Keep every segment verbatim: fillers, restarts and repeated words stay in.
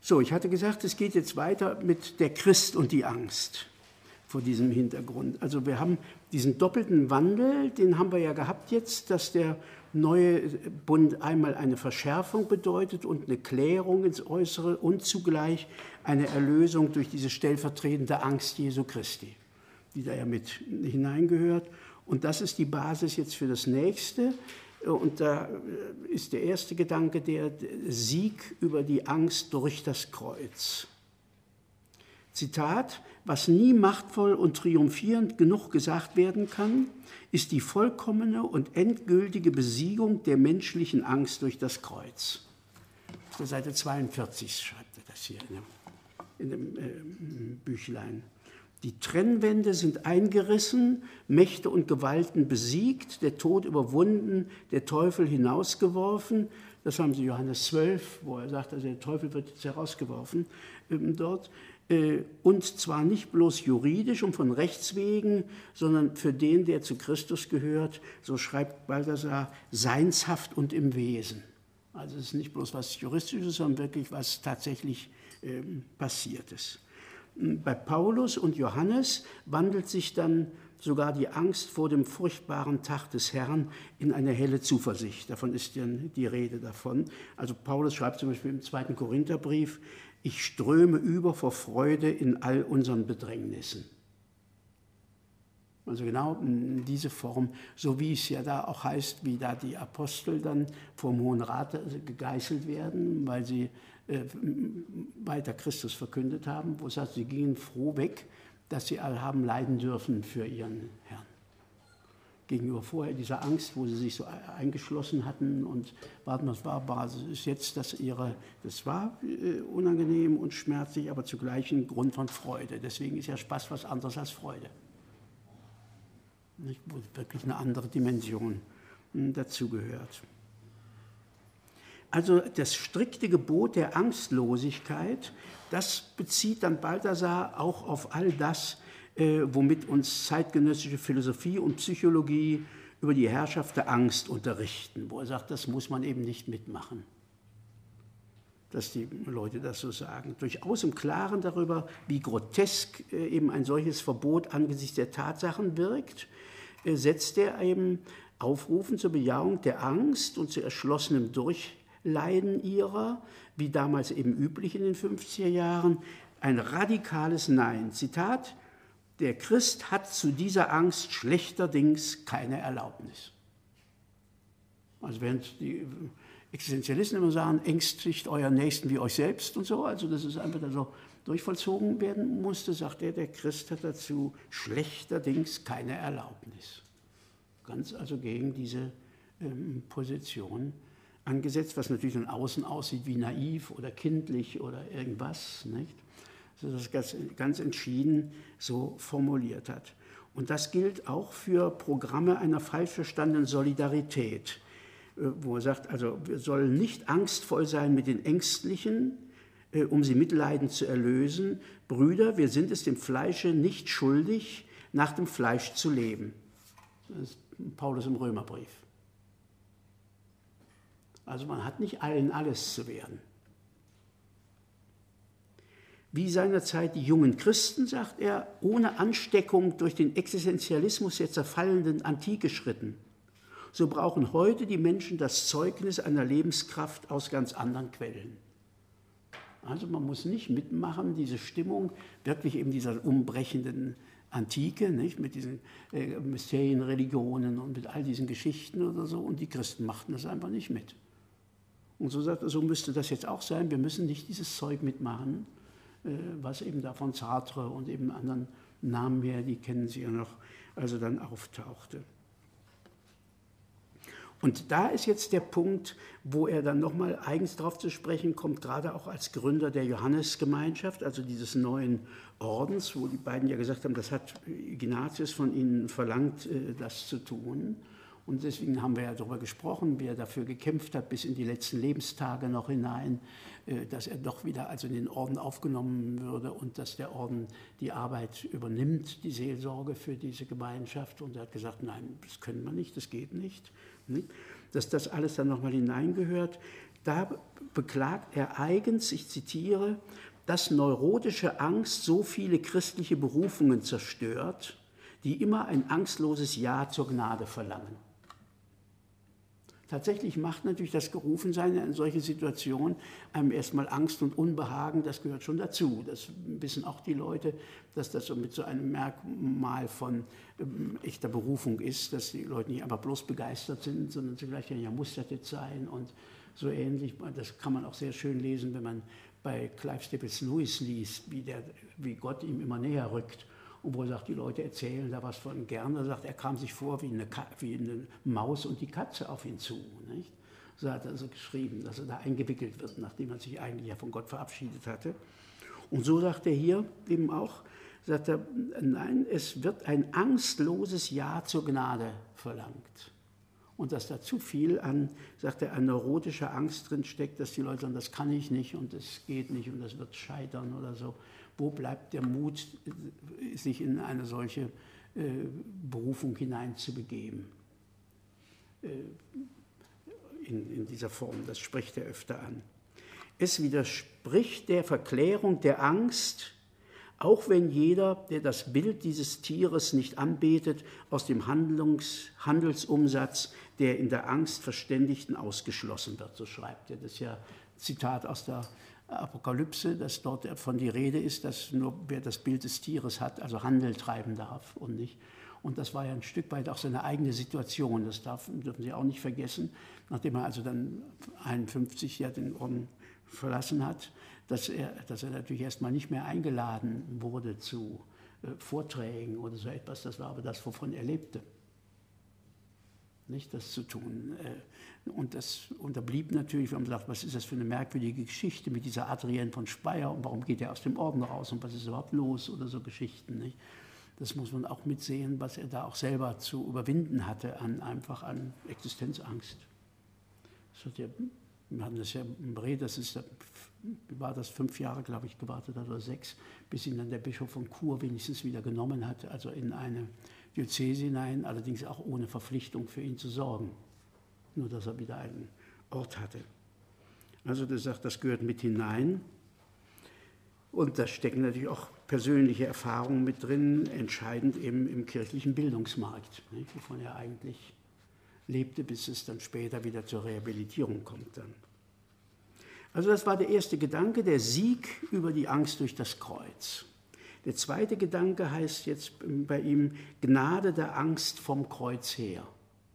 So, ich hatte gesagt, es geht jetzt weiter mit der Christ und die Angst vor diesem Hintergrund. Also wir haben diesen doppelten Wandel, den haben wir ja gehabt jetzt, dass der neue Bund einmal eine Verschärfung bedeutet und eine Klärung ins Äußere und zugleich eine Erlösung durch diese stellvertretende Angst Jesu Christi, die da ja mit hineingehört. Und das ist die Basis jetzt für das Nächste. Und da ist der erste Gedanke der Sieg über die Angst durch das Kreuz. Zitat: Was nie machtvoll und triumphierend genug gesagt werden kann, ist die vollkommene und endgültige Besiegung der menschlichen Angst durch das Kreuz. Auf der Seite zweiundvierzig schreibt er das hier in dem, in dem äh, Büchlein. Die Trennwände sind eingerissen, Mächte und Gewalten besiegt, der Tod überwunden, der Teufel hinausgeworfen. Das haben Sie Johannes zwölf, wo er sagt, also der Teufel wird jetzt herausgeworfen ähm, dort. Äh, und zwar nicht bloß juridisch und von Rechts wegen, sondern für den, der zu Christus gehört, so schreibt Balthasar, seinshaft und im Wesen. Also es ist nicht bloß was Juristisches, sondern wirklich was tatsächlich ähm, Passiertes. Bei Paulus und Johannes wandelt sich dann sogar die Angst vor dem furchtbaren Tag des Herrn in eine helle Zuversicht. Davon ist ja die Rede davon. Also Paulus schreibt zum Beispiel im zweiten Korintherbrief, ich ströme über vor Freude in all unseren Bedrängnissen. Also genau in diese Form, so wie es ja da auch heißt, wie da die Apostel dann vom Hohen Rat gegeißelt werden, weil sie äh, weiter Christus verkündet haben, wo es heißt, sie gingen froh weg, dass sie alle haben leiden dürfen für ihren Herrn. Gegenüber vorher dieser Angst, wo sie sich so eingeschlossen hatten und warten, was war, war ist jetzt, dass ihre, das war äh, unangenehm und schmerzlich, aber zugleich ein Grund von Freude. Deswegen ist ja Spaß was anderes als Freude. Nicht, wo wirklich eine andere Dimension dazugehört. Also das strikte Gebot der Angstlosigkeit, das bezieht dann Balthasar auch auf all das, äh, womit uns zeitgenössische Philosophie und Psychologie über die Herrschaft der Angst unterrichten, wo er sagt, das muss man eben nicht mitmachen, dass die Leute das so sagen. Durchaus im Klaren darüber, wie grotesk äh, eben ein solches Verbot angesichts der Tatsachen wirkt, äh, setzt er eben Aufrufen zur Bejahung der Angst und zu erschlossenem Durchleiden ihrer, wie damals eben üblich in den fünfziger Jahren, ein radikales Nein. Zitat, der Christ hat zu dieser Angst schlechterdings keine Erlaubnis. Also während die Existenzialisten immer sagen, ängstigt euren Nächsten wie euch selbst und so, also dass es einfach da so durchvollzogen werden musste, sagt er, der Christ hat dazu schlechterdings keine Erlaubnis. Ganz also gegen diese ähm, Position angesetzt, was natürlich von außen aussieht wie naiv oder kindlich oder irgendwas, nicht? Also das ganz, ganz entschieden so formuliert hat. Und das gilt auch für Programme einer falsch verstandenen Solidarität, wo er sagt, also wir sollen nicht angstvoll sein mit den Ängstlichen, um sie mitleidend zu erlösen. Brüder, wir sind es dem Fleische nicht schuldig, nach dem Fleisch zu leben. Das ist Paulus im Römerbrief. Also man hat nicht allen alles zu werden. Wie seinerzeit die jungen Christen, sagt er, ohne Ansteckung durch den Existenzialismus der zerfallenden Antike schritten, so brauchen heute die Menschen das Zeugnis einer Lebenskraft aus ganz anderen Quellen. Also man muss nicht mitmachen, diese Stimmung wirklich eben dieser umbrechenden Antike, nicht? Mit diesen äh, Mysterienreligionen und mit all diesen Geschichten oder so, und die Christen machten das einfach nicht mit. Und so sagt er, so müsste das jetzt auch sein, wir müssen nicht dieses Zeug mitmachen, äh, was eben da von Sartre und eben anderen Namen her, die kennen Sie ja noch, also dann auftauchte. Und da ist jetzt der Punkt, wo er dann nochmal eigens darauf zu sprechen kommt, gerade auch als Gründer der Johannesgemeinschaft, also dieses neuen Ordens, wo die beiden ja gesagt haben, das hat Ignatius von ihnen verlangt, das zu tun. Und deswegen haben wir ja darüber gesprochen, wie er dafür gekämpft hat, bis in die letzten Lebenstage noch hinein, dass er doch wieder also in den Orden aufgenommen würde und dass der Orden die Arbeit übernimmt, die Seelsorge für diese Gemeinschaft. Und er hat gesagt, nein, das können wir nicht, das geht nicht. Dass das alles dann nochmal hineingehört. Da beklagt er eigens, ich zitiere, dass neurotische Angst so viele christliche Berufungen zerstört, die immer ein angstloses Ja zur Gnade verlangen. Tatsächlich macht natürlich das Gerufensein in solche Situationen einem erstmal Angst und Unbehagen, das gehört schon dazu. Das wissen auch die Leute, dass das so mit so einem Merkmal von ähm, echter Berufung ist, dass die Leute nicht einfach bloß begeistert sind, sondern zugleich ja muss das jetzt sein und so ähnlich. Das kann man auch sehr schön lesen, wenn man bei Clive Stapleton Lewis liest, wie, der, wie Gott ihm immer näher rückt. Und wo er sagt, die Leute erzählen da was von Gerne, er sagt, er kam sich vor wie eine, wie eine Maus und die Katze auf ihn zu. Nicht? So hat er also geschrieben, dass er da eingewickelt wird, nachdem er sich eigentlich ja von Gott verabschiedet hatte. Und so sagt er hier eben auch, sagt er, nein, es wird ein angstloses Ja zur Gnade verlangt. Und dass da zu viel an, sagt er, an neurotischer Angst drin steckt, dass die Leute sagen, das kann ich nicht und das geht nicht und das wird scheitern oder so. Wo bleibt der Mut, sich in eine solche äh, Berufung hineinzubegeben? Äh, in, in dieser Form, das spricht er öfter an. Es widerspricht der Verklärung der Angst, auch wenn jeder, der das Bild dieses Tieres nicht anbetet, aus dem Handlungs, Handelsumsatz der in der Angst Verständigten ausgeschlossen wird, so schreibt er. Das ist ja ein Zitat aus der Apokalypse, dass dort von die Rede ist, dass nur wer das Bild des Tieres hat, also Handel treiben darf und nicht. Und das war ja ein Stück weit auch seine eigene Situation, das darf, dürfen Sie auch nicht vergessen, nachdem er also dann einundfünfzig ja den Orden verlassen hat, dass er, dass er natürlich erstmal nicht mehr eingeladen wurde zu äh, Vorträgen oder so etwas, das war aber das, wovon er lebte. Nicht das zu tun. Und das unterblieb natürlich, wenn man sagt, was ist das für eine merkwürdige Geschichte mit dieser Adrienne von Speyer und warum geht er aus dem Orden raus und was ist überhaupt los oder so Geschichten. Nicht? Das muss man auch mitsehen, was er da auch selber zu überwinden hatte, an, einfach an Existenzangst. Das hat ja, wir hatten das ja im Bre, das ist, war das fünf Jahre, glaube ich, gewartet hat oder sechs, bis ihn dann der Bischof von Chur wenigstens wieder genommen hat, also in eine Diözese hinein, allerdings auch ohne Verpflichtung für ihn zu sorgen. Nur, dass er wieder einen Ort hatte. Also der sagt, das gehört mit hinein. Und da stecken natürlich auch persönliche Erfahrungen mit drin, entscheidend eben im kirchlichen Bildungsmarkt, nicht, wovon er eigentlich lebte, bis es dann später wieder zur Rehabilitierung kommt dann. Also das war der erste Gedanke, der Sieg über die Angst durch das Kreuz. Der zweite Gedanke heißt jetzt bei ihm Gnade der Angst vom Kreuz her.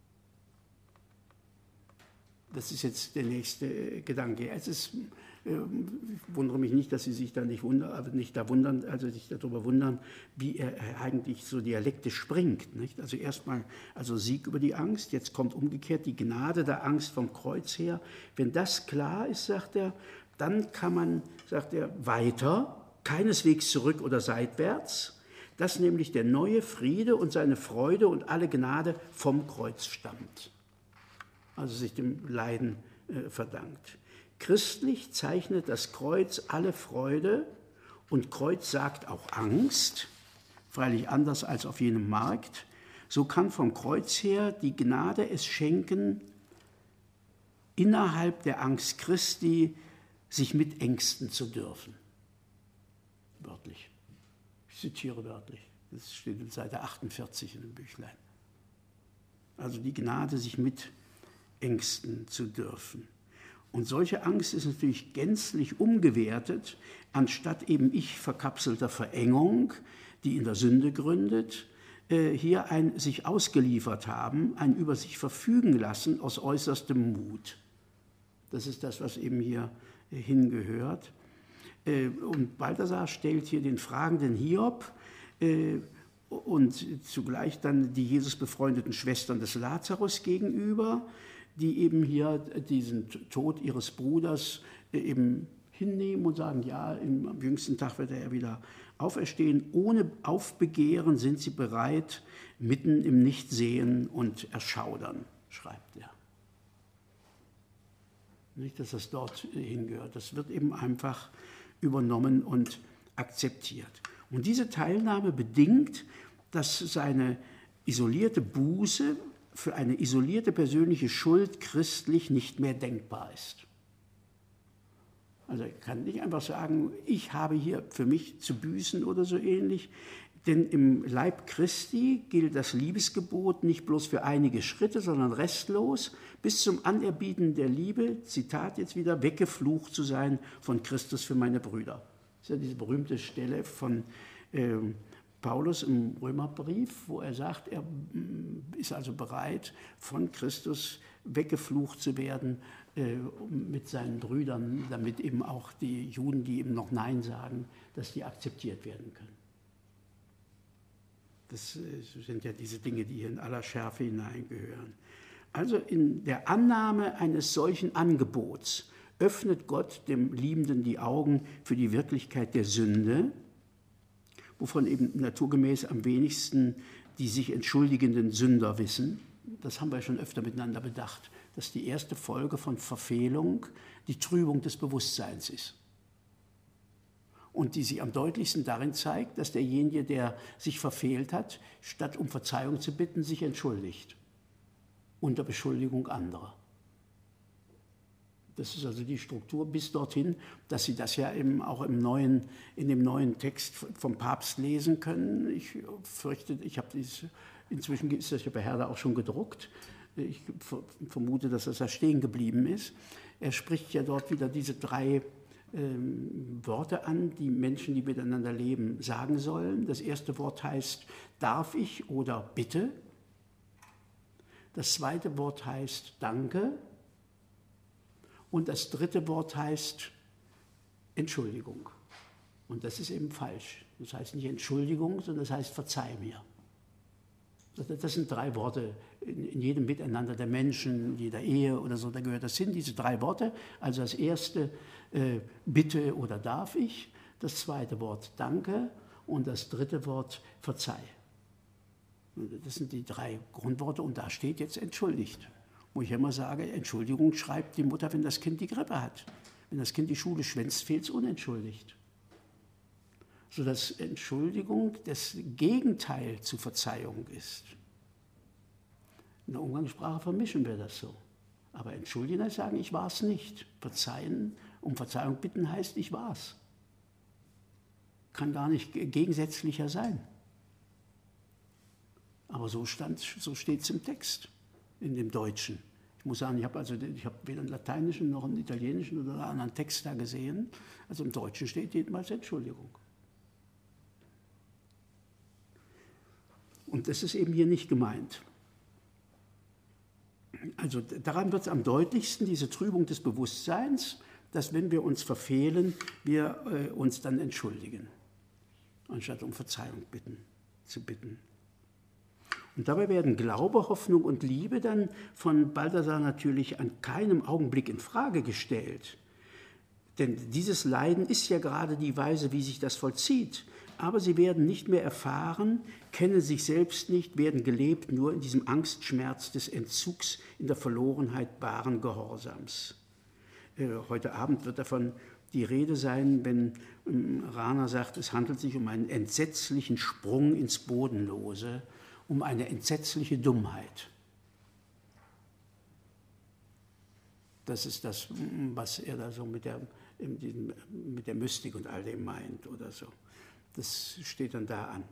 Das ist jetzt der nächste Gedanke. Es ist, äh, ich wundere mich nicht, dass Sie sich da nicht, wundern, nicht da wundern, also sich darüber wundern, wie er eigentlich so dialektisch springt. Nicht? Also erstmal also Sieg über die Angst, jetzt kommt umgekehrt die Gnade der Angst vom Kreuz her. Wenn das klar ist, sagt er, dann kann man, sagt er, weiter, keineswegs zurück oder seitwärts, dass nämlich der neue Friede und seine Freude und alle Gnade vom Kreuz stammt, also sich dem Leiden äh, verdankt. Christlich zeichnet das Kreuz alle Freude und Kreuz sagt auch Angst, freilich anders als auf jenem Markt. So kann vom Kreuz her die Gnade es schenken, innerhalb der Angst Christi sich mitängsten zu dürfen. Wörtlich. Ich zitiere wörtlich. Das steht in Seite achtundvierzig in dem Büchlein. Also die Gnade, sich mitängsten zu dürfen. Und solche Angst ist natürlich gänzlich umgewertet, anstatt eben ich verkapselter Verengung, die in der Sünde gründet, hier ein sich ausgeliefert haben, ein über sich verfügen lassen aus äußerstem Mut. Das ist das, was eben hier hingehört. Und Balthasar stellt hier den fragenden Hiob und zugleich dann die Jesus befreundeten Schwestern des Lazarus gegenüber, die eben hier diesen Tod ihres Bruders eben hinnehmen und sagen, ja, am jüngsten Tag wird er wieder auferstehen. Ohne Aufbegehren sind sie bereit, mitten im Nichtsehen und Erschaudern, schreibt er. Nicht, dass das dort hingehört. Das wird eben einfach übernommen und akzeptiert. Und diese Teilnahme bedingt, dass seine isolierte Buße für eine isolierte persönliche Schuld christlich nicht mehr denkbar ist. Also er kann nicht einfach sagen, ich habe hier für mich zu büßen oder so ähnlich. Denn im Leib Christi gilt das Liebesgebot nicht bloß für einige Schritte, sondern restlos, bis zum Anerbieten der Liebe, Zitat jetzt wieder, weggeflucht zu sein von Christus für meine Brüder. Das ist ja diese berühmte Stelle von äh, Paulus im Römerbrief, wo er sagt, er ist also bereit, von Christus weggeflucht zu werden äh, mit seinen Brüdern, damit eben auch die Juden, die eben noch Nein sagen, dass die akzeptiert werden können. Das sind ja diese Dinge, die hier in aller Schärfe hineingehören. Also in der Annahme eines solchen Angebots öffnet Gott dem Liebenden die Augen für die Wirklichkeit der Sünde, wovon eben naturgemäß am wenigsten die sich entschuldigenden Sünder wissen. Das haben wir schon öfter miteinander bedacht, dass die erste Folge von Verfehlung die Trübung des Bewusstseins ist. Und die sich am deutlichsten darin zeigt, dass derjenige, der sich verfehlt hat, statt um Verzeihung zu bitten, sich entschuldigt. Unter Beschuldigung anderer. Das ist also die Struktur bis dorthin, dass Sie das ja eben auch im neuen, in dem neuen Text vom Papst lesen können. Ich fürchte, ich habe dieses, inzwischen ist das ja bei Herder auch schon gedruckt. Ich vermute, dass das da stehen geblieben ist. Er spricht ja dort wieder diese drei Ähm, Worte an, die Menschen, die miteinander leben, sagen sollen. Das erste Wort heißt darf ich oder bitte. Das zweite Wort heißt danke. Und das dritte Wort heißt Entschuldigung. Und das ist eben falsch. Das heißt nicht Entschuldigung, sondern das heißt verzeih mir. Das sind drei Worte in jedem Miteinander der Menschen, jeder Ehe oder so, da gehört das hin, diese drei Worte. Also das erste, äh, bitte oder darf ich, das zweite Wort danke und das dritte Wort verzeih. Das sind die drei Grundworte und da steht jetzt entschuldigt. Wo ich immer sage, Entschuldigung schreibt die Mutter, wenn das Kind die Grippe hat. Wenn das Kind die Schule schwänzt, fehlt es unentschuldigt. Sodass Entschuldigung das Gegenteil zu Verzeihung ist. In der Umgangssprache vermischen wir das so. Aber entschuldigen heißt sagen, ich war es nicht. Verzeihen, um Verzeihung bitten heißt, ich war es. Kann gar nicht gegensätzlicher sein. Aber so, so steht es im Text, in dem Deutschen. Ich muss sagen, ich habe also, ich habe weder einen lateinischen noch einen italienischen oder einen anderen Text da gesehen. Also im Deutschen steht jedenfalls Entschuldigung. Und das ist eben hier nicht gemeint. Also daran wird es am deutlichsten, diese Trübung des Bewusstseins, dass wenn wir uns verfehlen, wir äh, uns dann entschuldigen, anstatt um Verzeihung bitten, zu bitten. Und dabei werden Glaube, Hoffnung und Liebe dann von Balthasar natürlich an keinem Augenblick in Frage gestellt. Denn dieses Leiden ist ja gerade die Weise, wie sich das vollzieht. Aber sie werden nicht mehr erfahren, kennen sich selbst nicht, werden gelebt nur in diesem Angstschmerz des Entzugs, in der Verlorenheit wahren Gehorsams. Äh, heute Abend wird davon die Rede sein, wenn ähm, Rahner sagt, es handelt sich um einen entsetzlichen Sprung ins Bodenlose, um eine entsetzliche Dummheit. Das ist das, was er da so mit der, mit der Mystik und all dem meint oder so. Das steht dann da an.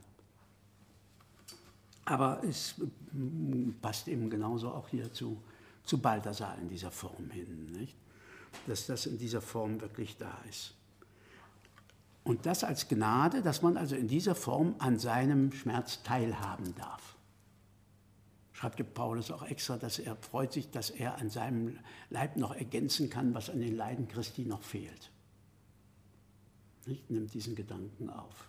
Aber es passt eben genauso auch hier zu, zu Balthasar in dieser Form hin, nicht? Dass das in dieser Form wirklich da ist. Und das als Gnade, dass man also in dieser Form an seinem Schmerz teilhaben darf. Schreibt der Paulus auch extra, dass er freut sich, dass er an seinem Leib noch ergänzen kann, was an den Leiden Christi noch fehlt. Nicht? Nimmt diesen Gedanken auf.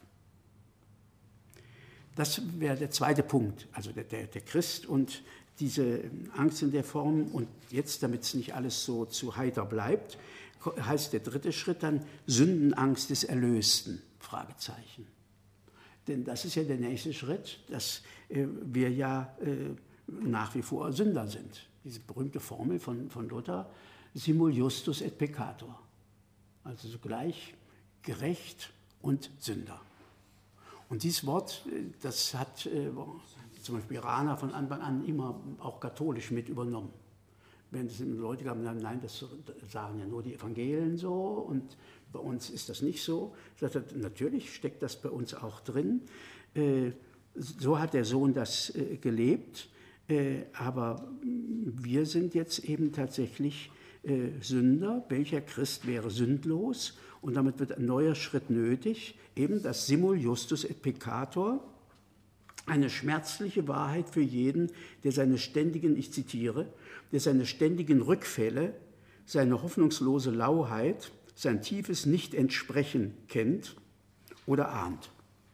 Das wäre der zweite Punkt, also der, der, der Christ und diese Angst in der Form. Und jetzt, damit es nicht alles so zu heiter bleibt, heißt der dritte Schritt dann Sündenangst des Erlösten, Fragezeichen. Denn das ist ja der nächste Schritt, dass äh, wir ja äh, nach wie vor Sünder sind. Diese berühmte Formel von, von Luther, simul justus et peccator. Also sogleich gerecht und Sünder. Und dieses Wort, das hat äh, zum Beispiel Rahner von Anfang an immer auch katholisch mit übernommen. Wenn es Leute gab, die sagen, nein, das sagen ja nur die Evangelien so und bei uns ist das nicht so. Ich sagte, natürlich steckt das bei uns auch drin. So hat der Sohn das gelebt, aber wir sind jetzt eben tatsächlich Sünder. Welcher Christ wäre sündlos? Und damit wird ein neuer Schritt nötig, eben das Simul Justus et Peccator, eine schmerzliche Wahrheit für jeden, der seine ständigen, ich zitiere, der seine ständigen Rückfälle, seine hoffnungslose Lauheit, sein tiefes Nicht-Entsprechen kennt oder ahnt.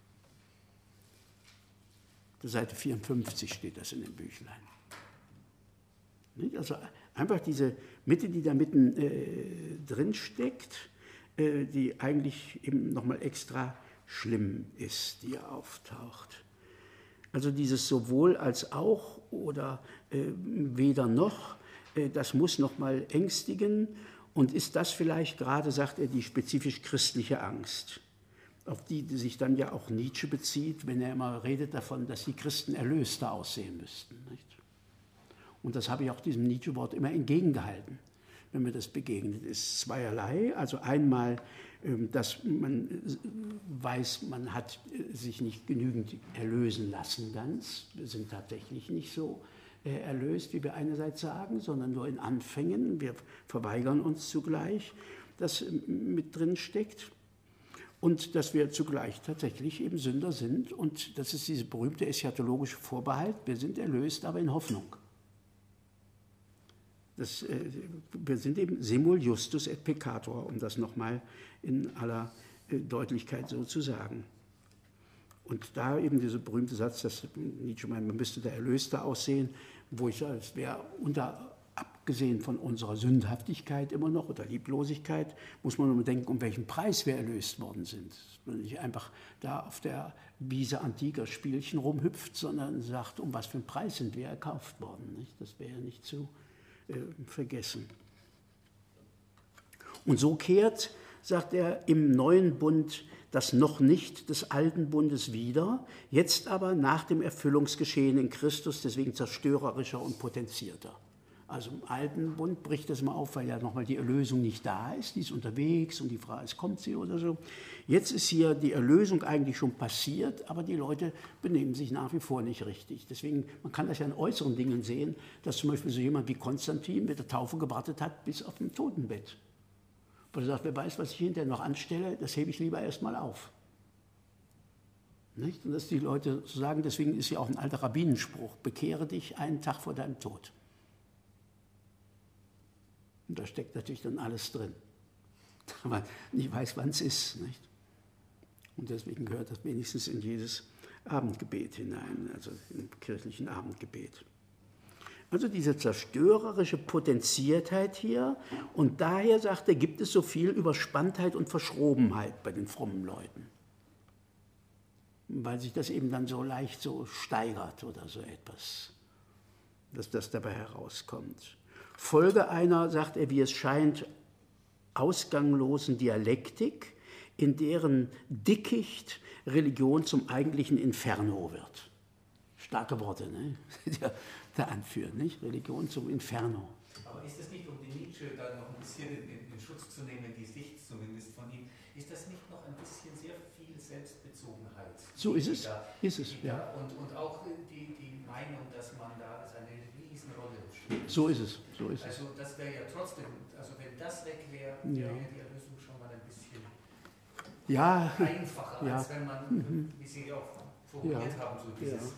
Auf Seite vierundfünfzig steht das in dem Büchlein. Nicht? Also einfach diese Mitte, die da mitten äh, drin steckt, äh, die eigentlich eben nochmal extra schlimm ist, die auftaucht. Also dieses sowohl als auch oder äh, weder noch, äh, das muss nochmal ängstigen. Und ist das vielleicht gerade, sagt er, die spezifisch christliche Angst, auf die sich dann ja auch Nietzsche bezieht, wenn er immer redet davon, dass die Christen erlöster aussehen müssten. Nicht? Und das habe ich auch diesem Nietzsche-Wort immer entgegengehalten, wenn mir das begegnet ist. Zweierlei, also einmal, dass man weiß, man hat sich nicht genügend erlösen lassen ganz. Wir sind tatsächlich nicht so erlöst, wie wir einerseits sagen, sondern nur in Anfängen. Wir verweigern uns zugleich, das mit drin steckt. Und dass wir zugleich tatsächlich eben Sünder sind. Und das ist diese berühmte eschatologische Vorbehalt, wir sind erlöst, aber in Hoffnung. Das, äh, wir sind eben Simul Justus et Peccator, um das nochmal in aller äh, Deutlichkeit so zu sagen. Und da eben dieser berühmte Satz, dass Nietzsche meint, man müsste der Erlöste aussehen, wo ich sage, es wäre unter, abgesehen von unserer Sündhaftigkeit immer noch oder Lieblosigkeit, muss man nur denken, um welchen Preis wir erlöst worden sind. Dass man nicht einfach da auf der Wiese antiker Spielchen rumhüpft, sondern sagt, um was für einen Preis sind wir erkauft worden. Nicht? Das wäre ja nicht zu äh, vergessen. Und so kehrt, sagt er, im neuen Bund das noch nicht des alten Bundes wieder, jetzt aber nach dem Erfüllungsgeschehen in Christus, deswegen zerstörerischer und potenzierter. Also im alten Bund bricht das mal auf, weil ja nochmal die Erlösung nicht da ist, die ist unterwegs und die Frage ist, kommt sie oder so. Jetzt ist hier die Erlösung eigentlich schon passiert, aber die Leute benehmen sich nach wie vor nicht richtig. Deswegen, man kann das ja in äußeren Dingen sehen, dass zum Beispiel so jemand wie Konstantin mit der Taufe gewartet hat bis auf dem Totenbett. Weil er sagt, wer weiß, was ich hinterher noch anstelle, das hebe ich lieber erstmal auf. Nicht? Und dass die Leute so sagen, deswegen ist ja auch ein alter Rabbinenspruch, bekehre dich einen Tag vor deinem Tod. Und da steckt natürlich dann alles drin. weil man nicht weiß, wann es ist. Nicht? Und deswegen gehört das wenigstens in jedes Abendgebet hinein, also im kirchlichen Abendgebet. Also diese zerstörerische Potenziertheit hier, und daher, sagt er, gibt es so viel Überspanntheit und Verschrobenheit bei den frommen Leuten. Weil sich das eben dann so leicht so steigert oder so etwas, dass das dabei herauskommt. Folge einer, sagt er, wie es scheint, ausganglosen Dialektik, in deren Dickicht Religion zum eigentlichen Inferno wird. Starke Worte, ne? die da anführen, nicht? Religion zum Inferno. Aber ist das nicht, um die Nietzsche da noch ein bisschen in, in Schutz zu nehmen, die Sicht zumindest von ihm, ist das nicht noch ein bisschen sehr viel Selbstbezogenheit? So ist es, da, ist es, ja. Da, und, und auch die, die Meinung, dass man da seine Riesenrolle spielt. So ist es, so ist es. Also das wäre ja trotzdem, also wenn das weg wäre, ja. wäre die Erlösung schon mal ein bisschen ja. einfacher, ja. als wenn man, mhm. wie Sie auch formuliert ja. haben, so dieses... Ja.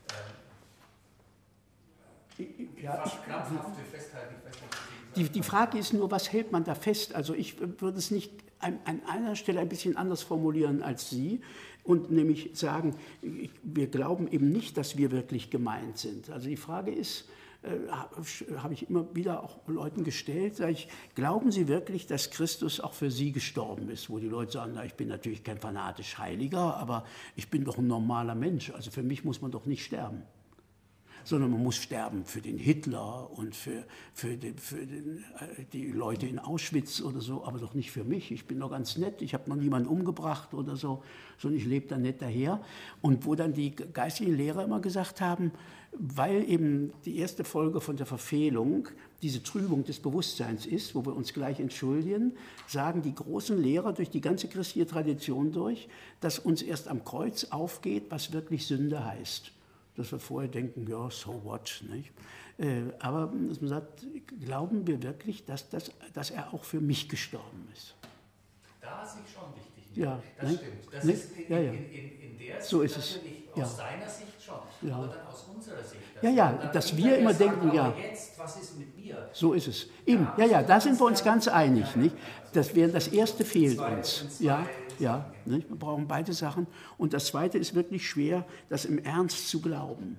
Ja, fast krampfhafte Festhalten. Ich weiß nicht, die, die Frage ist nur, was hält man da fest? Also ich würde es nicht an, an einer Stelle ein bisschen anders formulieren als Sie und nämlich sagen, wir glauben eben nicht, dass wir wirklich gemeint sind. Also die Frage ist, äh, habe ich immer wieder auch Leuten gestellt, sage ich, glauben Sie wirklich, dass Christus auch für Sie gestorben ist? Wo die Leute sagen, na, ich bin natürlich kein fanatisch Heiliger, aber ich bin doch ein normaler Mensch, also für mich muss man doch nicht sterben. sondern man muss sterben für den Hitler und für, für, den, für den, die Leute in Auschwitz oder so, aber doch nicht für mich. Ich bin doch ganz nett, ich habe noch niemanden umgebracht oder so, sondern ich lebe da nett daher. Und wo dann die geistigen Lehrer immer gesagt haben, weil eben die erste Folge von der Verfehlung diese Trübung des Bewusstseins ist, wo wir uns gleich entschuldigen, sagen die großen Lehrer durch die ganze christliche Tradition durch, dass uns erst am Kreuz aufgeht, was wirklich Sünde heißt. Dass wir vorher denken, ja, so what, nicht? Aber dass man sagt, glauben wir wirklich, dass, das, dass er auch für mich gestorben ist? Da sehe ich schon richtig. Ja, das ne? stimmt. Das Ne? ist in, Ja, ja. in, in, in der So Sicht ist es. natürlich Ja. aus seiner Sicht schon, Ja. aber dann aus unserer Sicht. Ja, ja, dann dass wir hinterher immer sagen, denken, ja. aber jetzt, was ist mit mir? So ist es. Eben, ja, ja, da sind wir uns ganz einig. Nicht? Das, wäre, das Erste fehlt uns. Ja, ja, nicht? Wir brauchen beide Sachen. Und das Zweite ist wirklich schwer, das im Ernst zu glauben.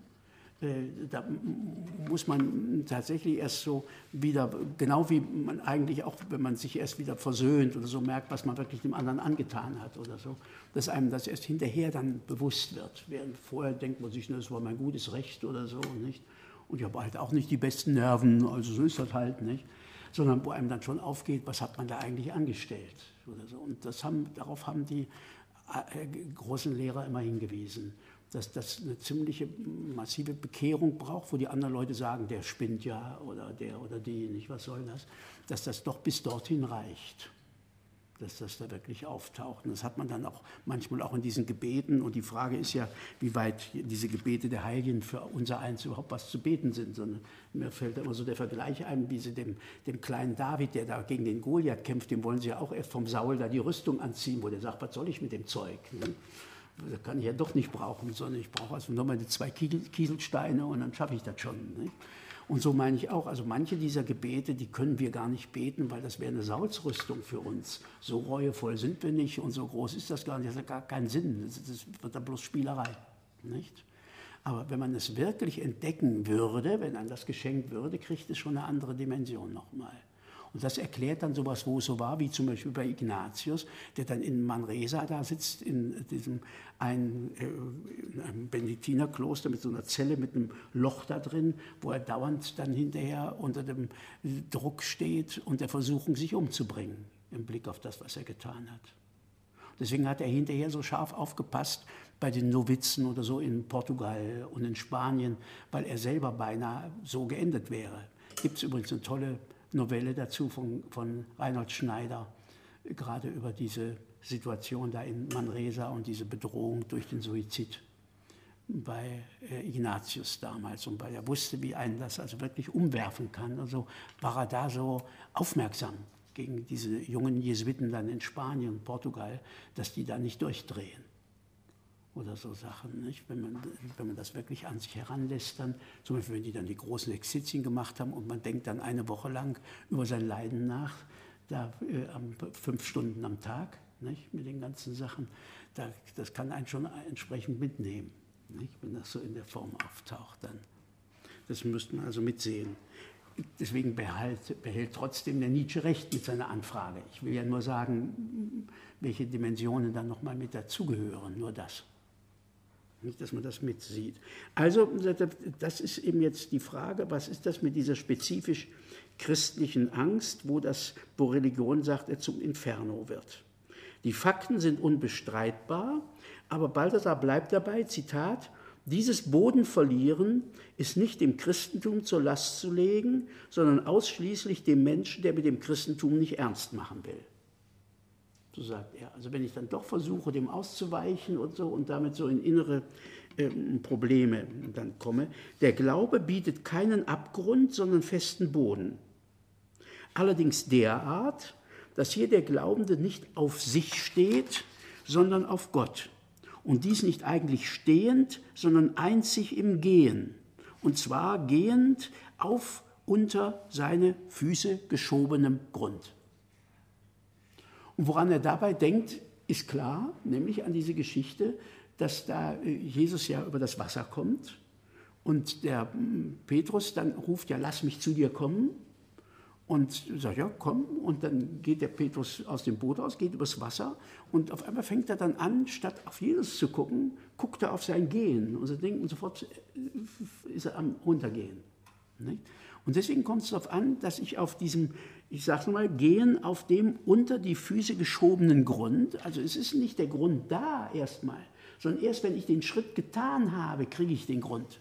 Da muss man tatsächlich erst so wieder, genau wie man eigentlich auch, wenn man sich erst wieder versöhnt oder so, merkt, was man wirklich dem anderen angetan hat oder so, dass einem das erst hinterher dann bewusst wird. Während vorher denkt man sich, das war mein gutes Recht oder so, nicht? Und ich habe halt auch nicht die besten Nerven, also so ist das halt, nicht? Sondern wo einem dann schon aufgeht, was hat man da eigentlich angestellt oder so. Und das haben, darauf haben die großen Lehrer immer hingewiesen, dass das eine ziemliche massive Bekehrung braucht, wo die anderen Leute sagen, der spinnt ja oder der oder die, nicht, was soll das, dass das doch bis dorthin reicht, dass das da wirklich auftaucht. Und das hat man dann auch manchmal auch in diesen Gebeten. Und die Frage ist ja, wie weit diese Gebete der Heiligen für unser Eins überhaupt was zu beten sind. Sondern mir fällt immer so der Vergleich ein, wie sie dem, dem kleinen David, der da gegen den Goliath kämpft, dem wollen sie ja auch erst vom Saul da die Rüstung anziehen, wo der sagt, was soll ich mit dem Zeug? Ne? Das kann ich ja doch nicht brauchen, sondern ich brauche also nur meine zwei Kieselsteine und dann schaffe ich das schon. Nicht? Und so meine ich auch, also manche dieser Gebete, die können wir gar nicht beten, weil das wäre eine Saulsrüstung für uns. So reuevoll sind wir nicht und so groß ist das gar nicht, das hat gar keinen Sinn, das, das wird dann bloß Spielerei. Nicht? Aber wenn man es wirklich entdecken würde, wenn einem das geschenkt würde, kriegt es schon eine andere Dimension nochmal. Und das erklärt dann sowas, wo es so war, wie zum Beispiel bei Ignatius, der dann in Manresa da sitzt, in diesem ein, äh, in einem Benediktinerkloster mit so einer Zelle mit einem Loch da drin, wo er dauernd dann hinterher unter dem Druck steht und der Versuchung, sich umzubringen, im Blick auf das, was er getan hat. Deswegen hat er hinterher so scharf aufgepasst bei den Novizen oder so in Portugal und in Spanien, weil er selber beinahe so geendet wäre. Gibt es übrigens eine tolle Novelle dazu von, von Reinhold Schneider, gerade über diese Situation da in Manresa und diese Bedrohung durch den Suizid bei äh, Ignatius damals. Und weil er wusste, wie einen das also wirklich umwerfen kann, also war er da so aufmerksam gegen diese jungen Jesuiten dann in Spanien und Portugal, dass die da nicht durchdrehen. Oder so Sachen, nicht? Wenn man, wenn man das wirklich an sich heranlässt, dann, zum Beispiel, wenn die dann die großen Exerzitien gemacht haben und man denkt dann eine Woche lang über sein Leiden nach, da äh, fünf Stunden am Tag, nicht? Mit den ganzen Sachen, da, das kann einen schon entsprechend mitnehmen, nicht? Wenn das so in der Form auftaucht dann. Das müsste man also mitsehen. Deswegen behält, behält trotzdem der Nietzsche recht mit seiner Anfrage. Ich will ja nur sagen, welche Dimensionen dann nochmal mit dazugehören, nur das. Nicht, dass man das mitsieht. Also, das ist eben jetzt die Frage, was ist das mit dieser spezifisch christlichen Angst, wo das, wo Religion sagt, er zum Inferno wird. Die Fakten sind unbestreitbar, aber Balthasar bleibt dabei, Zitat, dieses Bodenverlieren ist nicht dem Christentum zur Last zu legen, sondern ausschließlich dem Menschen, der mit dem Christentum nicht ernst machen will. So sagt er. Also wenn ich dann doch versuche, dem auszuweichen und so und damit so in innere äh, Probleme dann komme, der Glaube bietet keinen Abgrund, sondern festen Boden. Allerdings derart, dass hier der Glaubende nicht auf sich steht, sondern auf Gott. Und dies nicht eigentlich stehend, sondern einzig im Gehen. Und zwar gehend auf unter seine Füße geschobenem Grund. Und woran er dabei denkt, ist klar, nämlich an diese Geschichte, dass da Jesus ja über das Wasser kommt und der Petrus dann ruft, ja, lass mich zu dir kommen. Und sagt, ja, komm. Und dann geht der Petrus aus dem Boot raus, geht übers Wasser. Und auf einmal fängt er dann an, statt auf Jesus zu gucken, guckt er auf sein Gehen. Und, so denkt, und sofort ist er am Runtergehen. Nicht? Und deswegen kommt es darauf an, dass ich auf diesem, ich sage es nochmal, Gehen auf dem unter die Füße geschobenen Grund, also es ist nicht der Grund da erstmal, sondern erst wenn ich den Schritt getan habe, kriege ich den Grund.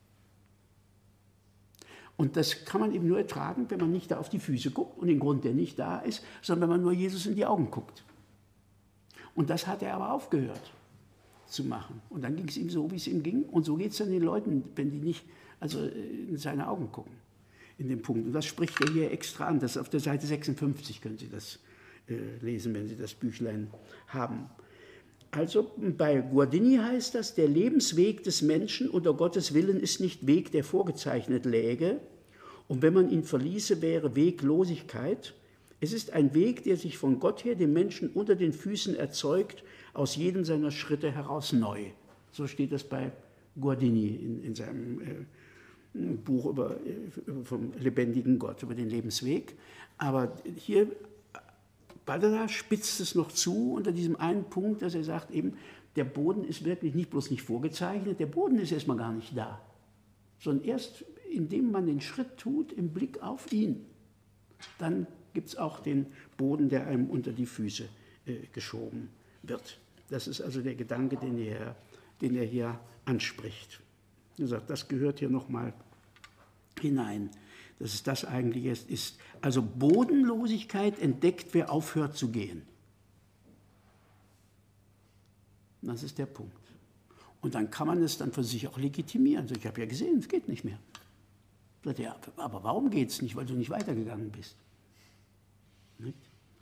Und das kann man eben nur ertragen, wenn man nicht da auf die Füße guckt und den Grund, der nicht da ist, sondern wenn man nur Jesus in die Augen guckt. Und das hat er aber aufgehört zu machen. Und dann ging es ihm so, wie es ihm ging. Und so geht es dann den Leuten, wenn die nicht also in seine Augen gucken, in dem Punkt. Und das spricht er hier extra an. Das ist auf der Seite sechsundfünfzig, können Sie das äh, lesen, wenn Sie das Büchlein haben. Also bei Guardini heißt das, der Lebensweg des Menschen unter Gottes Willen ist nicht Weg, der vorgezeichnet läge. Und wenn man ihn verließe, wäre Weglosigkeit. Es ist ein Weg, der sich von Gott her dem Menschen unter den Füßen erzeugt, aus jedem seiner Schritte heraus neu. So steht das bei Guardini in, in seinem äh, Buch über, über vom lebendigen Gott, über den Lebensweg. Aber hier Balthasar spitzt es noch zu unter diesem einen Punkt, dass er sagt, eben, der Boden ist wirklich nicht bloß nicht vorgezeichnet, der Boden ist erstmal gar nicht da, sondern erst indem man den Schritt tut im Blick auf ihn, dann gibt es auch den Boden, der einem unter die Füße äh, geschoben wird. Das ist also der Gedanke, den er, den er hier anspricht. Er sagt, das gehört hier nochmal hinein, dass es das eigentlich erst ist. Also Bodenlosigkeit entdeckt, wer aufhört zu gehen. Das ist der Punkt. Und dann kann man es dann für sich auch legitimieren. Also ich habe ja gesehen, es geht nicht mehr. Sagt er, aber warum geht es nicht? Weil du nicht weitergegangen bist. Nicht?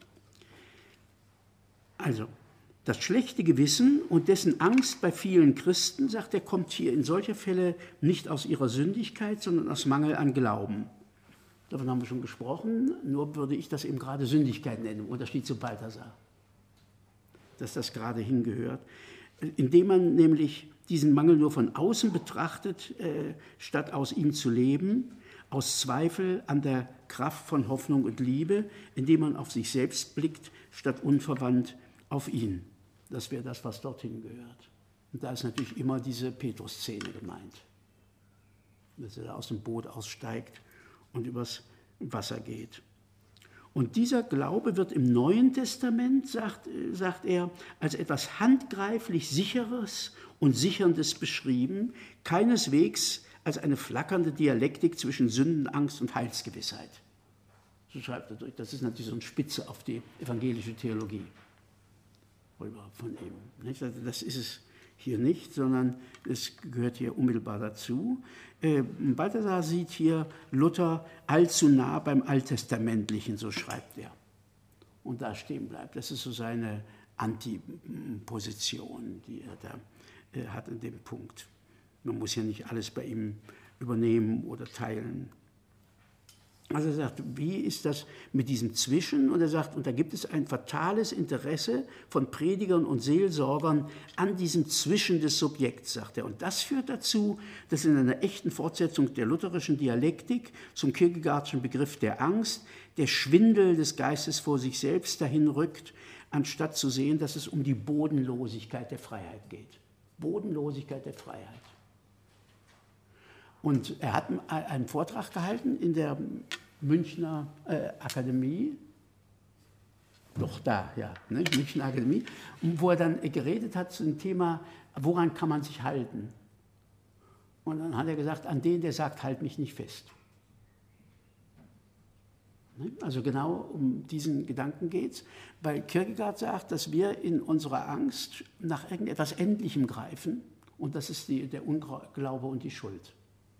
Also, das schlechte Gewissen und dessen Angst bei vielen Christen, sagt er, kommt hier in solcher Fälle nicht aus ihrer Sündigkeit, sondern aus Mangel an Glauben. Davon haben wir schon gesprochen, nur würde ich das eben gerade Sündigkeit nennen, im Unterschied zu Balthasar, dass das gerade hingehört. Indem man nämlich diesen Mangel nur von außen betrachtet, äh, statt aus ihm zu leben, aus Zweifel an der Kraft von Hoffnung und Liebe, indem man auf sich selbst blickt, statt unverwandt auf ihn. Das wäre das, was dorthin gehört. Und da ist natürlich immer diese Petrus-Szene gemeint, dass er aus dem Boot aussteigt und übers Wasser geht. Und dieser Glaube wird im Neuen Testament, sagt, sagt er, als etwas handgreiflich Sicheres und Sicherndes beschrieben, keineswegs als eine flackernde Dialektik zwischen Sündenangst und Heilsgewissheit. So schreibt er durch. Das ist natürlich so eine Spitze auf die evangelische Theologie von ihm. Nicht? Also das ist es hier nicht, sondern es gehört hier unmittelbar dazu. Äh, Balthasar sieht hier Luther allzu nah beim Alttestamentlichen, so schreibt er. Und da stehen bleibt. Das ist so seine Antiposition, die er da äh, hat in dem Punkt. Man muss ja nicht alles bei ihm übernehmen oder teilen. Also er sagt, wie ist das mit diesem Zwischen? Und er sagt, und da gibt es ein fatales Interesse von Predigern und Seelsorgern an diesem Zwischen des Subjekts, sagt er. Und das führt dazu, dass in einer echten Fortsetzung der lutherischen Dialektik zum Kierkegaardschen Begriff der Angst der Schwindel des Geistes vor sich selbst dahin rückt, anstatt zu sehen, dass es um die Bodenlosigkeit der Freiheit geht. Bodenlosigkeit der Freiheit. Und er hat einen Vortrag gehalten in der Münchner äh, Akademie, doch da, ja, ne, Münchner Akademie, wo er dann geredet hat zu dem Thema, woran kann man sich halten? Und dann hat er gesagt, an den, der sagt, halt mich nicht fest. Ne? Also genau um diesen Gedanken geht es, weil Kierkegaard sagt, dass wir in unserer Angst nach irgendetwas Endlichem greifen und das ist die, der Unglaube und die Schuld.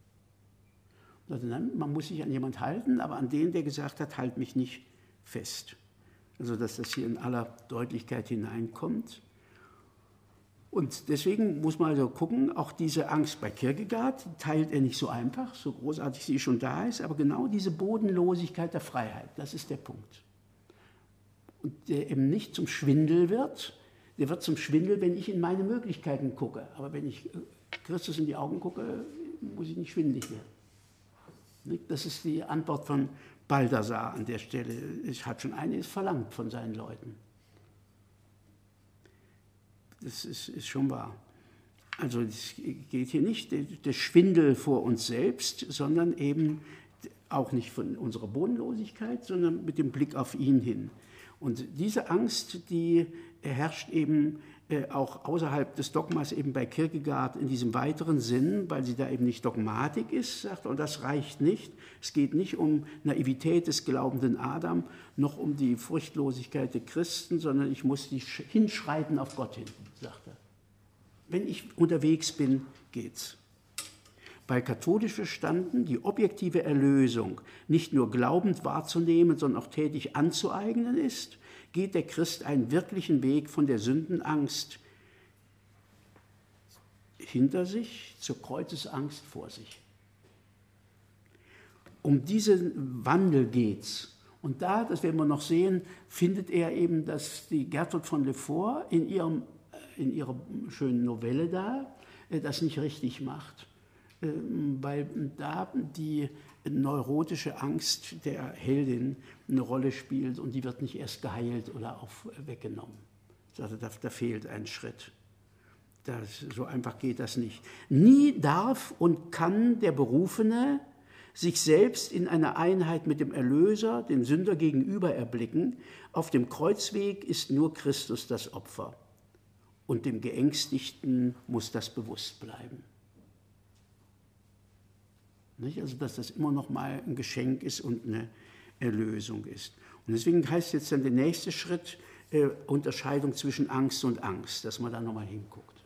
Man muss sich an jemand halten, aber an den, der gesagt hat, halt mich nicht fest. Also dass das hier in aller Deutlichkeit hineinkommt. Und deswegen muss man also gucken, auch diese Angst bei Kierkegaard teilt er nicht so einfach, so großartig sie schon da ist, aber genau diese Bodenlosigkeit der Freiheit, das ist der Punkt. Und der eben nicht zum Schwindel wird, der wird zum Schwindel, wenn ich in meine Möglichkeiten gucke. Aber wenn ich Christus in die Augen gucke, muss ich nicht schwindelig werden. Das ist die Antwort von Balthasar an der Stelle. Es hat schon einiges verlangt von seinen Leuten. Das ist, ist schon wahr. Also es geht hier nicht der Schwindel vor uns selbst, sondern eben auch nicht von unserer Bodenlosigkeit, sondern mit dem Blick auf ihn hin. Und diese Angst, die herrscht eben auch außerhalb des Dogmas eben bei Kierkegaard in diesem weiteren Sinn, weil sie da eben nicht Dogmatik ist, sagt er, und das reicht nicht. Es geht nicht um Naivität des glaubenden Adam, noch um die Furchtlosigkeit der Christen, sondern ich muss die hinschreiten auf Gott hin, sagt er. Wenn ich unterwegs bin, geht's. Weil katholisch verstanden die objektive Erlösung nicht nur glaubend wahrzunehmen, sondern auch tätig anzueignen ist, geht der Christ einen wirklichen Weg von der Sündenangst hinter sich zur Kreuzesangst vor sich. Um diesen Wandel geht's. Und da, das werden wir noch sehen, findet er eben, dass die Gertrud von Lefort in, ihrem, in ihrer schönen Novelle da das nicht richtig macht. Weil da die neurotische Angst der Heldin eine Rolle spielt und die wird nicht erst geheilt oder auf, weggenommen. Da, da fehlt ein Schritt. Das, so einfach geht das nicht. Nie darf und kann der Berufene sich selbst in einer Einheit mit dem Erlöser, dem Sünder gegenüber erblicken. Auf dem Kreuzweg ist nur Christus das Opfer. Und dem Geängstigten muss das bewusst bleiben. Nicht? Also dass das immer noch mal ein Geschenk ist und eine Erlösung ist. Und deswegen heißt jetzt dann der nächste Schritt äh, Unterscheidung zwischen Angst und Angst, dass man da noch mal hinguckt.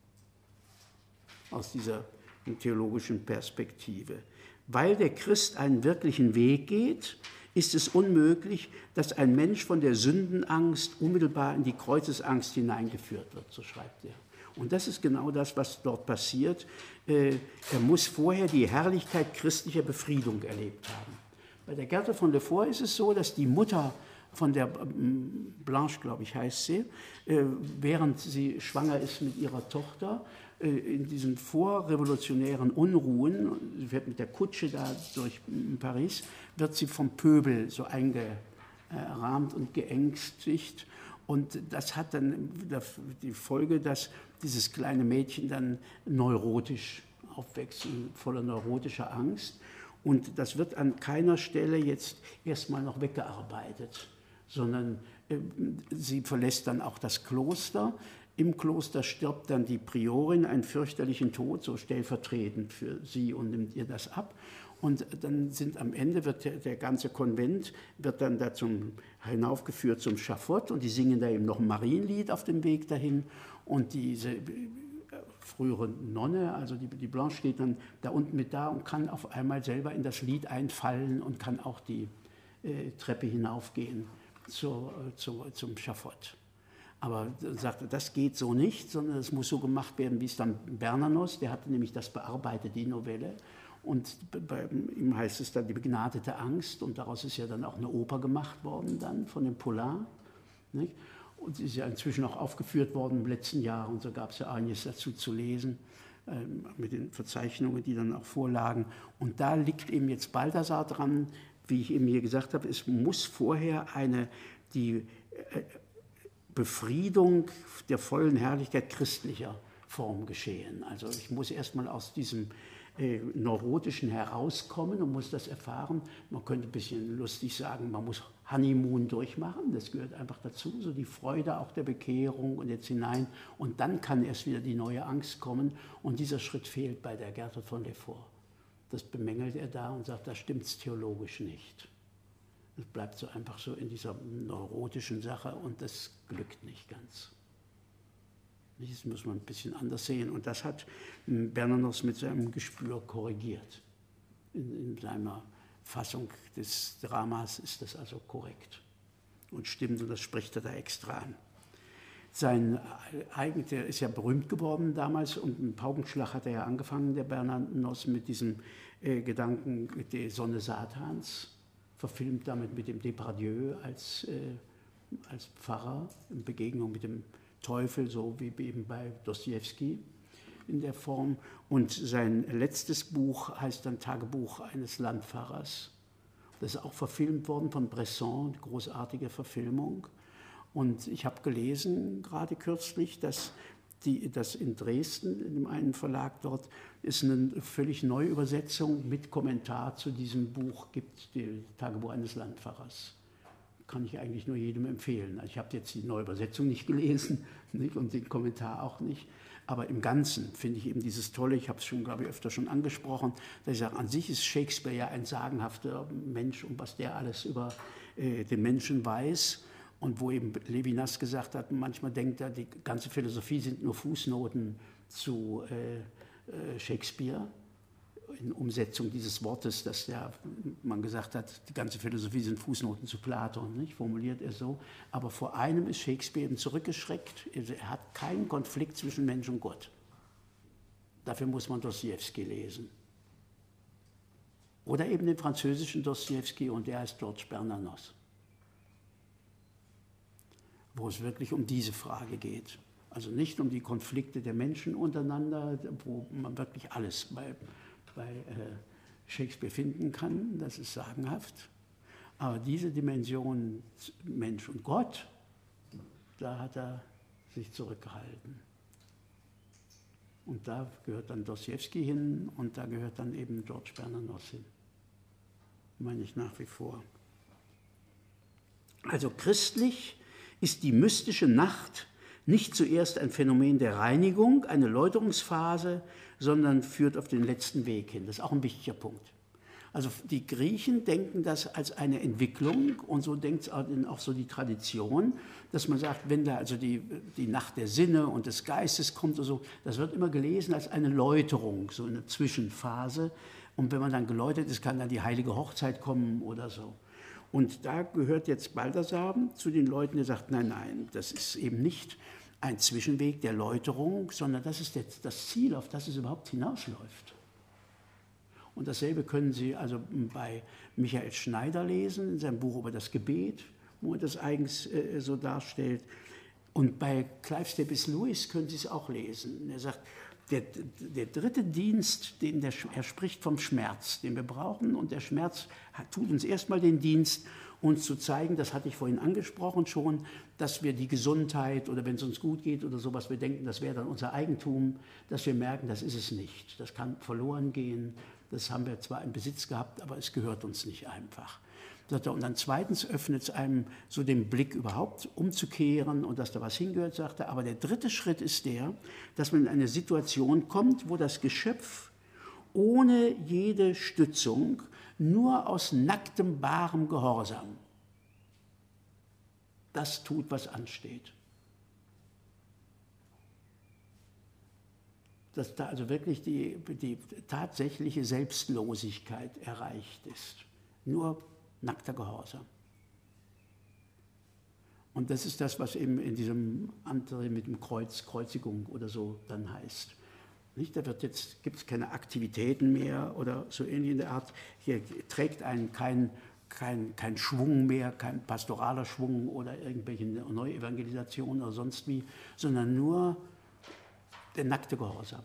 Aus dieser theologischen Perspektive. Weil der Christ einen wirklichen Weg geht, ist es unmöglich, dass ein Mensch von der Sündenangst unmittelbar in die Kreuzesangst hineingeführt wird, so schreibt er. Und das ist genau das, was dort passiert. Er muss vorher die Herrlichkeit christlicher Befriedung erlebt haben. Bei der Gertrud von Lefort ist es so, dass die Mutter von der Blanche, glaube ich, heißt sie, während sie schwanger ist mit ihrer Tochter, in diesen vorrevolutionären Unruhen, sie fährt mit der Kutsche da durch Paris, wird sie vom Pöbel so eingerahmt und geängstigt. Und das hat dann die Folge, dass dieses kleine Mädchen dann neurotisch aufwächst, voller neurotischer Angst. Und das wird an keiner Stelle jetzt erstmal noch weggearbeitet, sondern äh, sie verlässt dann auch das Kloster. Im Kloster stirbt dann die Priorin einen fürchterlichen Tod, so stellvertretend für sie, und nimmt ihr das ab. Und dann sind am Ende, wird der, der ganze Konvent wird dann da zum, hinaufgeführt zum Schafott und die singen da eben noch ein Marienlied auf dem Weg dahin. Und diese frühere Nonne, also die, die Blanche, steht dann da unten mit da und kann auf einmal selber in das Lied einfallen und kann auch die äh, Treppe hinaufgehen zur, zur, zum Schafott. Aber sagte, das geht so nicht, sondern es muss so gemacht werden, wie es dann Bernanos, der hatte nämlich das bearbeitet, die Novelle. Und bei ihm heißt es dann die begnadete Angst, und daraus ist ja dann auch eine Oper gemacht worden dann von dem Poulain. Nicht? Und sie ist ja inzwischen auch aufgeführt worden im letzten Jahr, und so gab es ja einiges dazu zu lesen, äh, mit den Verzeichnungen, die dann auch vorlagen. Und da liegt eben jetzt Balthasar dran, wie ich eben hier gesagt habe, es muss vorher eine, die äh, Befriedung der vollen Herrlichkeit christlicher Form geschehen. Also ich muss erstmal aus diesem äh, Neurotischen herauskommen und muss das erfahren. Man könnte ein bisschen lustig sagen, man muss Honeymoon durchmachen, das gehört einfach dazu, so die Freude auch der Bekehrung und jetzt hinein. Und dann kann erst wieder die neue Angst kommen, und dieser Schritt fehlt bei der Gertrud von Lefort. Das bemängelt er da und sagt, da stimmt es theologisch nicht. Es bleibt so einfach so in dieser neurotischen Sache, und das glückt nicht ganz. Das muss man ein bisschen anders sehen, und das hat Bernanos mit seinem Gespür korrigiert. In, in seiner Fassung des Dramas ist das also korrekt und stimmt, und das spricht er da extra an. Sein eigen, der ist ja berühmt geworden damals, und im Paukenschlag hat er ja angefangen, der Bernanos, mit diesem äh, Gedanken der Sonne Satans, verfilmt damit mit dem Depardieu als, äh, als Pfarrer in Begegnung mit dem Teufel, so wie eben bei Dostojewski in der Form. Und sein letztes Buch heißt dann Tagebuch eines Landpfarrers. Das ist auch verfilmt worden von Bresson, eine großartige Verfilmung. Und ich habe gelesen, gerade kürzlich, dass, die, dass in Dresden, in dem einen Verlag dort, es eine völlig neue Übersetzung mit Kommentar zu diesem Buch gibt, die Tagebuch eines Landfahrers. Kann ich eigentlich nur jedem empfehlen. Also ich habe jetzt die neue Übersetzung nicht gelesen, nicht, und den Kommentar auch nicht. Aber im Ganzen finde ich eben dieses Tolle, ich habe es schon, glaube ich, öfter schon angesprochen, dass ich sage, an sich ist Shakespeare ja ein sagenhafter Mensch und was der alles über äh, den Menschen weiß. Und wo eben Levinas gesagt hat, manchmal denkt er, die ganze Philosophie sind nur Fußnoten zu äh, äh, Shakespeare. In Umsetzung dieses Wortes, dass der, man gesagt hat, die ganze Philosophie sind Fußnoten zu Platon, nicht? Formuliert er so. Aber vor einem ist Shakespeare eben zurückgeschreckt. Er hat keinen Konflikt zwischen Mensch und Gott. Dafür muss man Dostojewski lesen. Oder eben den französischen Dostojewski, und der heißt Georges Bernanos. Wo es wirklich um diese Frage geht. Also nicht um die Konflikte der Menschen untereinander, wo man wirklich alles bei bei äh, Shakespeare finden kann, das ist sagenhaft. Aber diese Dimension Mensch und Gott, da hat er sich zurückgehalten. Und da gehört dann Dostojewski hin und da gehört dann eben Georges Bernanos hin. Meine ich nach wie vor. Also christlich ist die mystische Nacht nicht zuerst ein Phänomen der Reinigung, eine Läuterungsphase, sondern führt auf den letzten Weg hin. Das ist auch ein wichtiger Punkt. Also die Griechen denken das als eine Entwicklung und so denkt es auch so die Tradition, dass man sagt, wenn da also die, die Nacht der Sinne und des Geistes kommt oder so, das wird immer gelesen als eine Läuterung, so eine Zwischenphase. Und wenn man dann geläutert ist, kann dann die heilige Hochzeit kommen oder so. Und da gehört jetzt Balthasar zu den Leuten, der sagt, nein, nein, das ist eben nicht ein Zwischenweg der Läuterung, sondern das ist jetzt das Ziel, auf das es überhaupt hinausläuft. Und dasselbe können Sie also bei Michael Schneider lesen, in seinem Buch über das Gebet, wo er das eigens äh, so darstellt. Und bei Clive Staples Lewis können Sie es auch lesen. Er sagt, der, der dritte Dienst, den der, er spricht vom Schmerz, den wir brauchen. Und der Schmerz hat, tut uns erstmal den Dienst, uns zu zeigen, das hatte ich vorhin angesprochen schon, dass wir die Gesundheit oder wenn es uns gut geht oder sowas, wir denken, das wäre dann unser Eigentum, dass wir merken, das ist es nicht. Das kann verloren gehen, das haben wir zwar im Besitz gehabt, aber es gehört uns nicht einfach. Und dann zweitens öffnet es einem so den Blick überhaupt umzukehren und dass da was hingehört, sagt er. Aber der dritte Schritt ist der, dass man in eine Situation kommt, wo das Geschöpf ohne jede Stützung, nur aus nacktem, barem Gehorsam, das tut, was ansteht. Dass da also wirklich die, die tatsächliche Selbstlosigkeit erreicht ist. Nur nackter Gehorsam. Und das ist das, was eben in diesem anderen mit dem Kreuz, Kreuzigung oder so dann heißt. Nicht, da wird jetzt, gibt es keine Aktivitäten mehr oder so ähnlich in der Art. Hier trägt einen kein, kein, kein Schwung mehr, kein pastoraler Schwung oder irgendwelche Neuevangelisationen oder sonst wie, sondern nur der nackte Gehorsam.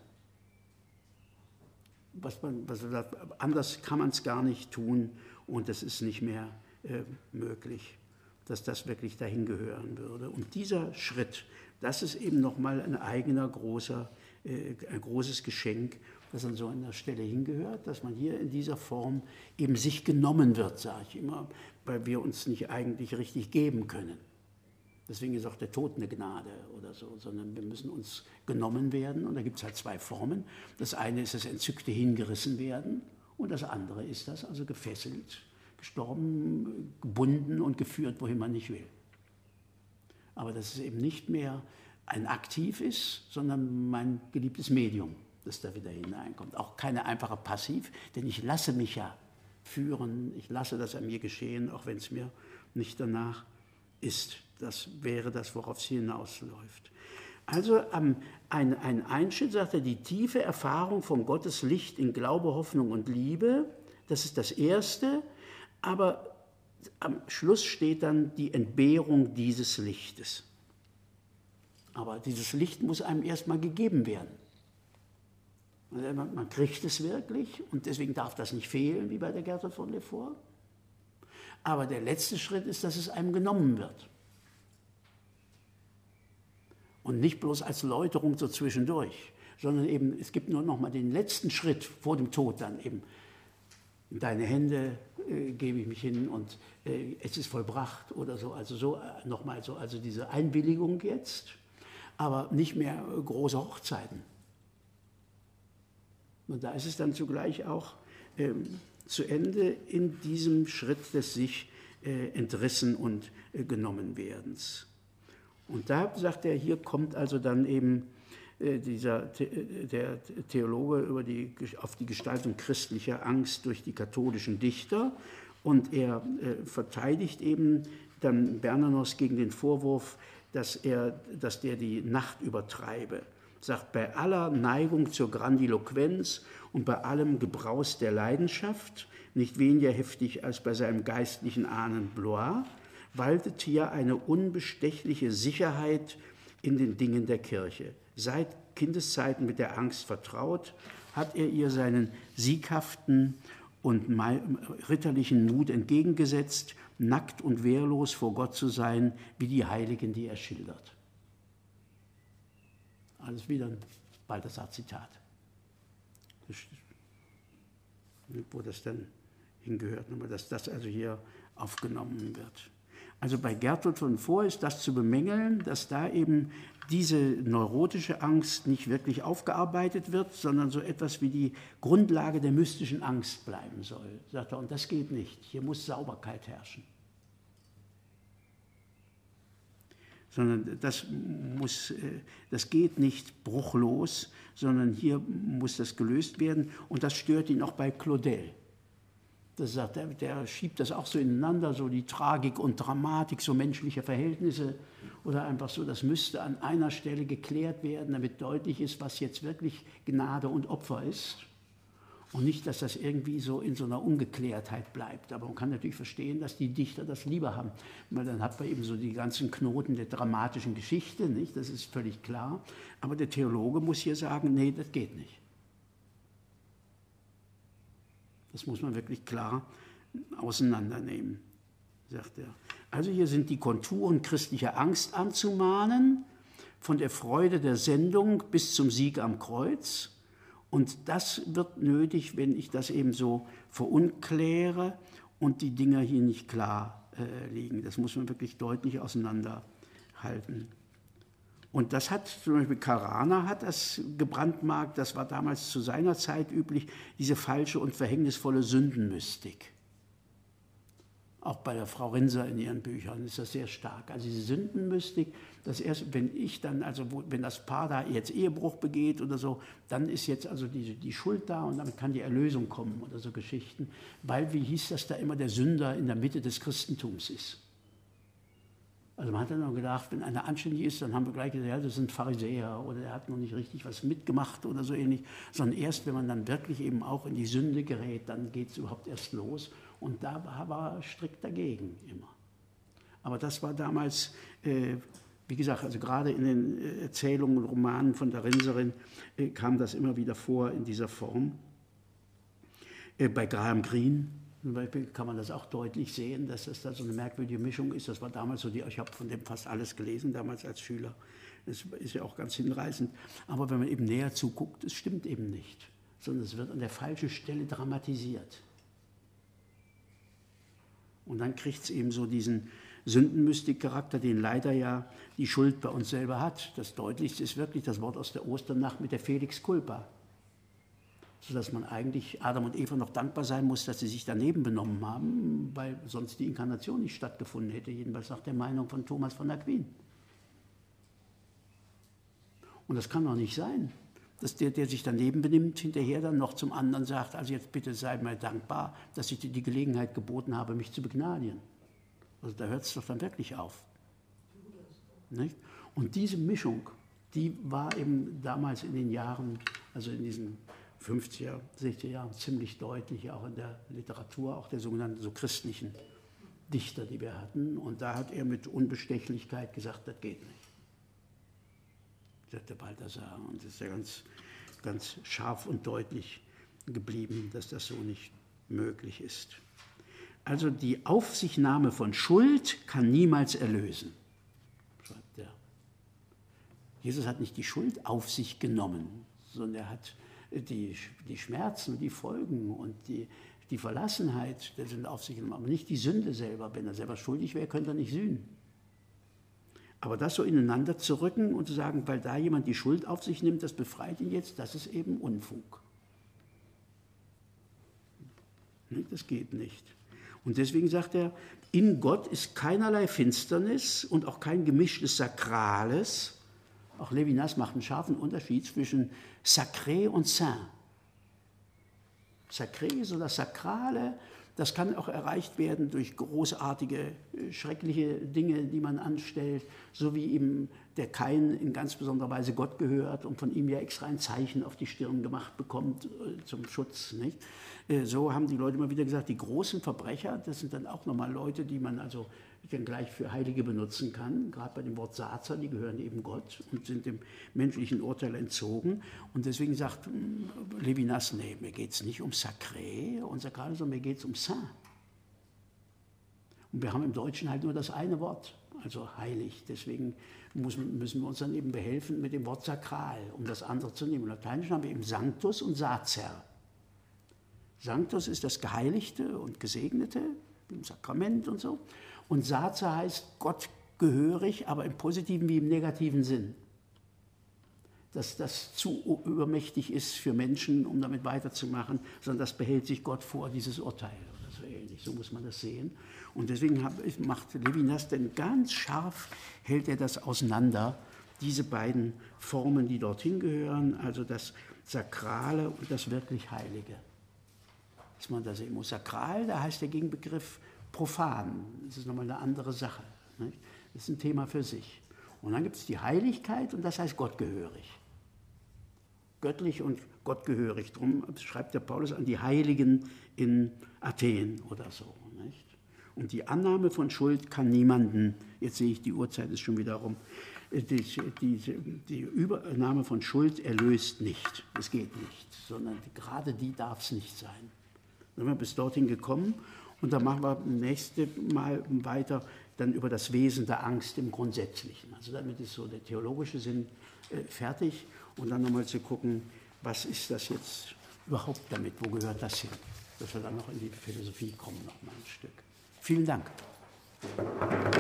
Was man, was man sagt, anders kann man es gar nicht tun und das ist nicht mehr äh, möglich, dass das wirklich dahin gehören würde. Und dieser Schritt, das ist eben nochmal ein eigener großer ein großes Geschenk, das an so einer Stelle hingehört, dass man hier in dieser Form eben sich genommen wird, sage ich immer, weil wir uns nicht eigentlich richtig geben können. Deswegen ist auch der Tod eine Gnade oder so, sondern wir müssen uns genommen werden und da gibt es halt zwei Formen. Das eine ist das entzückte Hingerissen werden und das andere ist das, also gefesselt, gestorben, gebunden und geführt, wohin man nicht will. Aber das ist eben nicht mehr ein Aktiv ist, sondern mein geliebtes Medium, das da wieder hineinkommt. Auch keine einfache Passiv, denn ich lasse mich ja führen, ich lasse das an mir geschehen, auch wenn es mir nicht danach ist. Das wäre das, worauf es hinausläuft. Also ähm, ein, ein Einschnitt, sagt er, die tiefe Erfahrung von Gottes Licht in Glaube, Hoffnung und Liebe, das ist das Erste, aber am Schluss steht dann die Entbehrung dieses Lichtes. Aber dieses Licht muss einem erstmal gegeben werden. Man kriegt es wirklich und deswegen darf das nicht fehlen, wie bei der Gertrud von Lefort. Aber der letzte Schritt ist, dass es einem genommen wird. Und nicht bloß als Läuterung so zwischendurch, sondern eben, es gibt nur noch mal den letzten Schritt vor dem Tod dann eben. In deine Hände äh, gebe ich mich hin und äh, es ist vollbracht oder so. Also so äh, nochmal so, also diese Einwilligung jetzt, aber nicht mehr äh, große Hochzeiten. Und da ist es dann zugleich auch ähm, zu Ende in diesem Schritt des sich äh, entrissen und äh, genommen werdens. Und da sagt er, hier kommt also dann eben äh, dieser, der Theologe über die, auf die Gestaltung christlicher Angst durch die katholischen Dichter und er äh, verteidigt eben dann Bernanos gegen den Vorwurf, dass, er, dass der die Nacht übertreibe. Sagt, bei aller Neigung zur Grandiloquenz und bei allem Gebraus der Leidenschaft, nicht weniger heftig als bei seinem geistlichen Ahnen Blois, waltet hier eine unbestechliche Sicherheit in den Dingen der Kirche. Seit Kindeszeiten mit der Angst vertraut, hat er ihr seinen sieghaften und ritterlichen Mut entgegengesetzt, nackt und wehrlos vor Gott zu sein, wie die Heiligen, die er schildert. Alles wieder ein Balthasar-Zitat, wo das dann hingehört, dass das also hier aufgenommen wird. Also bei Gertrud von Fohr ist das zu bemängeln, dass da eben diese neurotische Angst nicht wirklich aufgearbeitet wird, sondern so etwas wie die Grundlage der mystischen Angst bleiben soll, sagt er. Und das geht nicht. Hier muss Sauberkeit herrschen. Sondern das, muss, das geht nicht bruchlos, sondern hier muss das gelöst werden. Und das stört ihn auch bei Claudel. Das sagt, der, der schiebt das auch so ineinander, so die Tragik und Dramatik, so menschliche Verhältnisse oder einfach so, das müsste an einer Stelle geklärt werden, damit deutlich ist, was jetzt wirklich Gnade und Opfer ist. Und nicht, dass das irgendwie so in so einer Ungeklärtheit bleibt. Aber man kann natürlich verstehen, dass die Dichter das lieber haben. Weil dann hat man eben so die ganzen Knoten der dramatischen Geschichte, nicht? Das ist völlig klar. Aber der Theologe muss hier sagen, nee, das geht nicht. Das muss man wirklich klar auseinandernehmen, sagt er. Also hier sind die Konturen christlicher Angst anzumahnen, von der Freude der Sendung bis zum Sieg am Kreuz. Und das wird nötig, wenn ich das eben so verunkläre und die Dinger hier nicht klar äh, liegen. Das muss man wirklich deutlich auseinanderhalten. Und das hat, zum Beispiel Carana hat das gebrandmarkt, das war damals zu seiner Zeit üblich, diese falsche und verhängnisvolle Sündenmystik. Auch bei der Frau Rinser in ihren Büchern ist das sehr stark. Also diese Sündenmystik, dass erst, wenn ich dann, also wo, wenn das Paar da jetzt Ehebruch begeht oder so, dann ist jetzt also die, die Schuld da und damit kann die Erlösung kommen oder so Geschichten. Weil, wie hieß das da immer, der Sünder in der Mitte des Christentums ist. Also man hat dann auch gedacht, wenn einer anständig ist, dann haben wir gleich gesagt, ja, das sind Pharisäer oder er hat noch nicht richtig was mitgemacht oder so ähnlich. Sondern erst, wenn man dann wirklich eben auch in die Sünde gerät, dann geht es überhaupt erst los. Und da war er strikt dagegen immer. Aber das war damals, äh, wie gesagt, also gerade in den Erzählungen und Romanen von der Rinserin äh, kam das immer wieder vor in dieser Form. Äh, bei Graham Greene zum Beispiel kann man das auch deutlich sehen, dass das da so eine merkwürdige Mischung ist. Das war damals so, die, ich habe von dem fast alles gelesen, damals als Schüler. Das ist ja auch ganz hinreißend. Aber wenn man eben näher zuguckt, es stimmt eben nicht, sondern es wird an der falschen Stelle dramatisiert. Und dann kriegt es eben so diesen Sündenmystik-Charakter, den leider ja die Schuld bei uns selber hat. Das Deutlichste ist wirklich das Wort aus der Osternacht mit der Felix Culpa. Sodass man eigentlich Adam und Eva noch dankbar sein muss, dass sie sich daneben benommen haben, weil sonst die Inkarnation nicht stattgefunden hätte, jedenfalls nach der Meinung von Thomas von Aquin. Und das kann doch nicht sein, dass der, der sich daneben benimmt, hinterher dann noch zum anderen sagt, also jetzt bitte sei mir dankbar, dass ich dir die Gelegenheit geboten habe, mich zu begnadigen. Also da hört es doch dann wirklich auf. Nicht? Und diese Mischung, die war eben damals in den Jahren, also in diesen fünfziger, sechziger Jahren ziemlich deutlich, auch in der Literatur, auch der sogenannten so christlichen Dichter, die wir hatten. Und da hat er mit Unbestechlichkeit gesagt, das geht nicht. Sagt der Balthasar. Und das ist ja ganz, ganz scharf und deutlich geblieben, dass das so nicht möglich ist. Also die Aufsichtnahme von Schuld kann niemals erlösen, schreibt er. Jesus hat nicht die Schuld auf sich genommen, sondern er hat die, die Schmerzen, die Folgen und die, die Verlassenheit der Sünde auf sich genommen, aber nicht die Sünde selber. Wenn er selber schuldig wäre, könnte er nicht sühnen. Aber das so ineinander zu rücken und zu sagen, weil da jemand die Schuld auf sich nimmt, das befreit ihn jetzt, das ist eben Unfug. Das geht nicht. Und deswegen sagt er, in Gott ist keinerlei Finsternis und auch kein gemischtes Sakrales. Auch Levinas macht einen scharfen Unterschied zwischen Sacré und Saint. Sacré, so das Sakrale, das kann auch erreicht werden durch großartige, schreckliche Dinge, die man anstellt, so wie eben der Kain in ganz besonderer Weise Gott gehört und von ihm ja extra ein Zeichen auf die Stirn gemacht bekommt zum Schutz. Nicht? So haben die Leute immer wieder gesagt, die großen Verbrecher, das sind dann auch nochmal Leute, die man also dann gleich für Heilige benutzen kann, gerade bei dem Wort Sazer, die gehören eben Gott und sind dem menschlichen Urteil entzogen. Und deswegen sagt Levinas, nee, mir geht es nicht um Sacré und Sakral, sondern mir geht es um Saint. Und wir haben im Deutschen halt nur das eine Wort, also heilig. Deswegen muss, müssen wir uns dann eben behelfen mit dem Wort sakral, um das andere zu nehmen. Im Lateinischen haben wir eben Sanctus und Sacer. Sanctus ist das Geheiligte und Gesegnete, im Sakrament und so. Und Sacer heißt Gott gehörig, aber im positiven wie im negativen Sinn. Dass das zu übermächtig ist für Menschen, um damit weiterzumachen, sondern das behält sich Gott vor, dieses Urteil. Oder so ähnlich, so muss man das sehen. Und deswegen macht Levinas denn ganz scharf, hält er das auseinander, diese beiden Formen, die dorthin gehören, also das Sakrale und das wirklich Heilige. Dass man das sehen muss. Sakral, da heißt der Gegenbegriff profan. Das ist nochmal eine andere Sache. Nicht? Das ist ein Thema für sich. Und dann gibt es die Heiligkeit und das heißt gottgehörig. Göttlich und gottgehörig. Darum schreibt der Paulus an die Heiligen in Athen oder so. Nicht? Und die Annahme von Schuld kann niemanden, jetzt sehe ich, die Uhrzeit ist schon wieder rum, die, die, die Übernahme von Schuld erlöst nicht. Das geht nicht, sondern gerade die darf es nicht sein. Dann sind wir bis dorthin gekommen und dann machen wir das nächste Mal weiter dann über das Wesen der Angst im Grundsätzlichen. Also damit ist so der theologische Sinn äh, fertig und dann nochmal zu gucken, was ist das jetzt überhaupt damit, wo gehört das hin? Dass wir dann noch in die Philosophie kommen, noch mal ein Stück. Vielen Dank.